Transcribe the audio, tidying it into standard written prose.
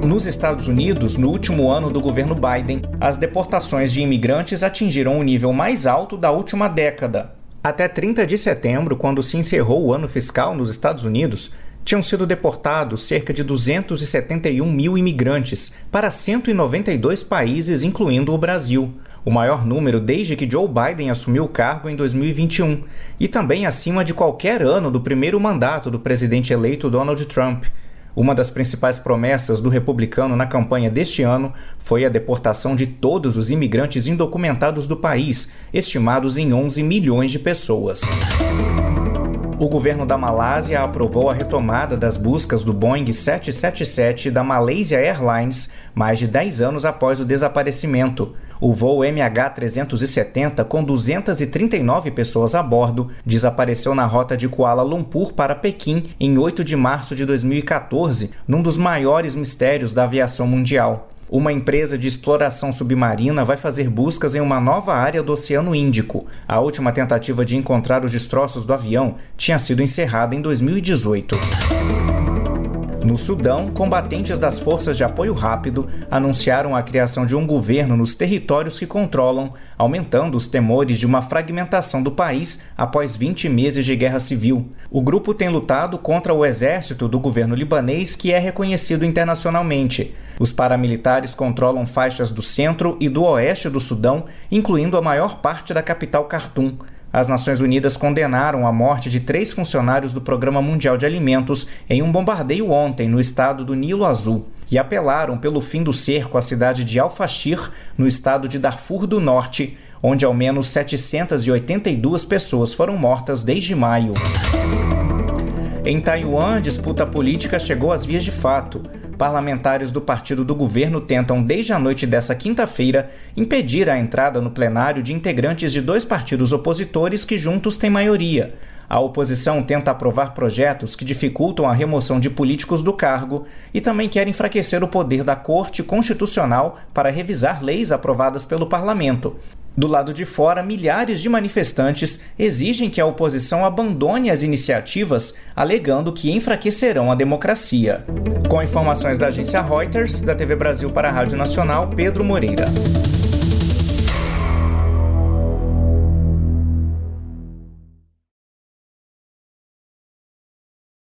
Nos Estados Unidos, no último ano do governo Biden, as deportações de imigrantes atingiram o nível mais alto da última década. Até 30 de setembro, quando se encerrou o ano fiscal nos Estados Unidos, tinham sido deportados cerca de 271 mil imigrantes para 192 países, incluindo o Brasil. O maior número desde que Joe Biden assumiu o cargo em 2021, e também acima de qualquer ano do primeiro mandato do presidente eleito Donald Trump. Uma das principais promessas do republicano na campanha deste ano foi a deportação de todos os imigrantes indocumentados do país, estimados em 11 milhões de pessoas. O governo da Malásia aprovou a retomada das buscas do Boeing 777 da Malaysia Airlines mais de 10 anos após o desaparecimento. O voo MH370, com 239 pessoas a bordo, desapareceu na rota de Kuala Lumpur para Pequim em 8 de março de 2014, num dos maiores mistérios da aviação mundial. Uma empresa de exploração submarina vai fazer buscas em uma nova área do Oceano Índico. A última tentativa de encontrar os destroços do avião tinha sido encerrada em 2018. No Sudão, combatentes das Forças de Apoio Rápido anunciaram a criação de um governo nos territórios que controlam, aumentando os temores de uma fragmentação do país após 20 meses de guerra civil. O grupo tem lutado contra o exército do governo libanês, que é reconhecido internacionalmente. Os paramilitares controlam faixas do centro e do oeste do Sudão, incluindo a maior parte da capital Khartoum. As Nações Unidas condenaram a morte de 3 funcionários do Programa Mundial de Alimentos em um bombardeio ontem no estado do Nilo Azul e apelaram pelo fim do cerco à cidade de Al-Fashir, no estado de Darfur do Norte, onde ao menos 782 pessoas foram mortas desde maio. Em Taiwan, a disputa política chegou às vias de fato. Parlamentares do partido do governo tentam, desde a noite dessa quinta-feira, impedir a entrada no plenário de integrantes de 2 partidos opositores que juntos têm maioria. A oposição tenta aprovar projetos que dificultam a remoção de políticos do cargo e também quer enfraquecer o poder da Corte Constitucional para revisar leis aprovadas pelo parlamento. Do lado de fora, milhares de manifestantes exigem que a oposição abandone as iniciativas, alegando que enfraquecerão a democracia. Com informações da agência Reuters, da TV Brasil para a Rádio Nacional, Pedro Moreira.